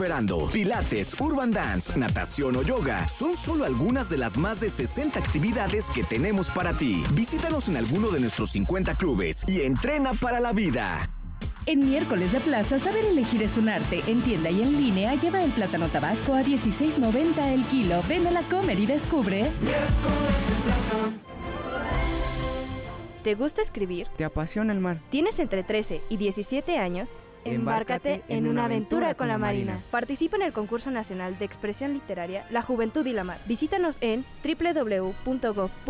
esperando. Pilates, Urban Dance, natación o yoga son solo algunas de las más de 60 actividades que tenemos para ti. Visítanos en alguno de nuestros 50 clubes y entrena para la vida. En miércoles de plaza, saber elegir es un arte. En tienda y en línea, lleva el plátano tabasco a $16.90 el kilo. Ven a la Comer y descubre. Miércoles de plaza. ¿Te gusta escribir? ¿Te apasiona el mar? ¿Tienes entre 13 y 17 años? Embárcate en una aventura con la Marina. Participa en el concurso nacional de expresión literaria La Juventud y la Mar. Visítanos en www.gov.mx